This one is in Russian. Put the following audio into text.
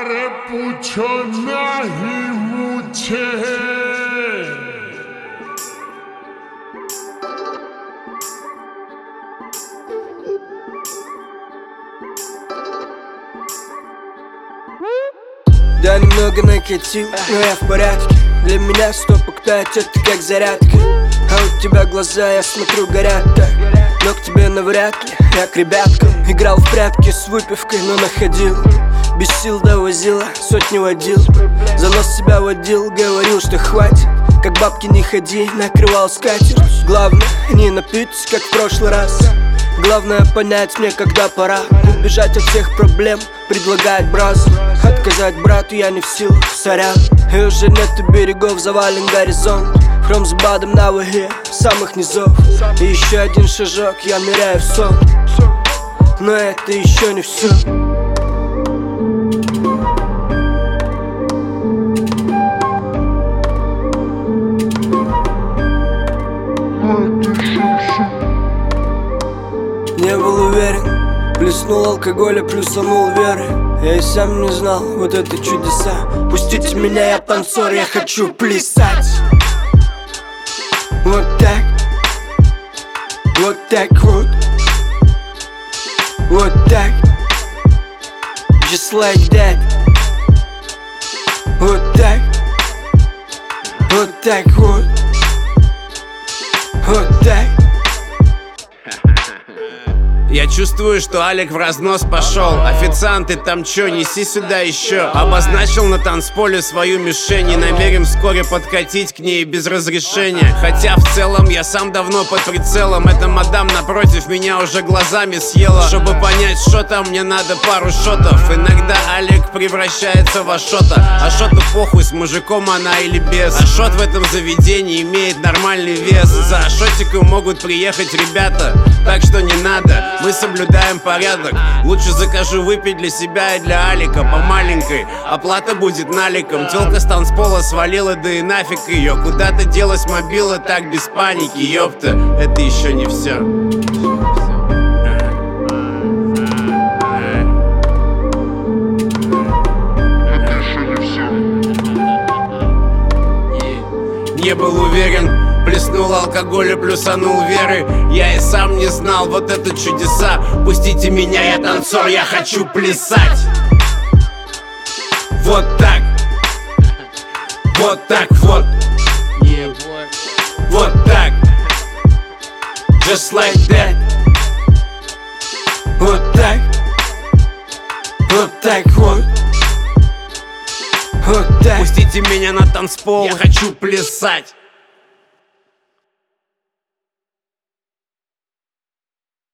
अरे पूछो नहीं मुझे Да, немного накатил, но я в порядке. Для меня стоп-октать, это как зарядка. А у тебя глаза, я смотрю, горят так. Но к тебе навряд ли, я к ребяткам. Играл в прятки с выпивкой, но находил. Без сил довозила, сотни водил. За нос себя водил, говорил, что хватит. Как бабки не ходи, накрывал скатерть. Главное, не напиться, как в прошлый раз. Главное понять мне, когда пора убежать от всех проблем, предлагать бразу. Отказать брату я не в силах, сорян. И уже нету берегов, завален горизонт. Хром с бадом на ваге, самых низов. И еще один шажок, я ныряю в сон. Но это еще не все. Не был уверен, плеснул алкоголя, плюсанул веры. Я и сам не знал, вот это чудеса. Пустите меня, я танцор, я хочу плясать. Вот так вот. Вот так. Just like that. Вот так. Вот так вот. Вот так. Я чувствую, что Алик в разнос пошел. Официант, ты там чё, неси сюда еще. Обозначил на танцполе свою мишень и намерен вскоре подкатить к ней без разрешения. Хотя в целом я сам давно под прицелом. Эта мадам напротив меня уже глазами съела. Чтобы понять, что там, мне надо пару шотов. Иногда Алик превращается в Ашота. Ашоту похуй, с мужиком она или без. Ашот в этом заведении имеет нормальный вес. За Ашотиком могут приехать ребята, так что не надо. Мы соблюдаем порядок. Лучше закажу выпить для себя и для Алика по маленькой. Оплата будет наликом. Тёлка с танцпола свалила, да и нафиг ее. Куда-то делась мобила, так без паники. Ёпта, это еще не все. Не был уверен, плеснул алкоголя, плюсанул веры. Я и сам не знал, вот это чудеса. Пустите меня, я танцор, я хочу плясать. Вот так. Вот так вот. Вот так. Just like that. Вот так. Вот так вот. Вот так. Пустите меня на танцпол, я хочу плясать.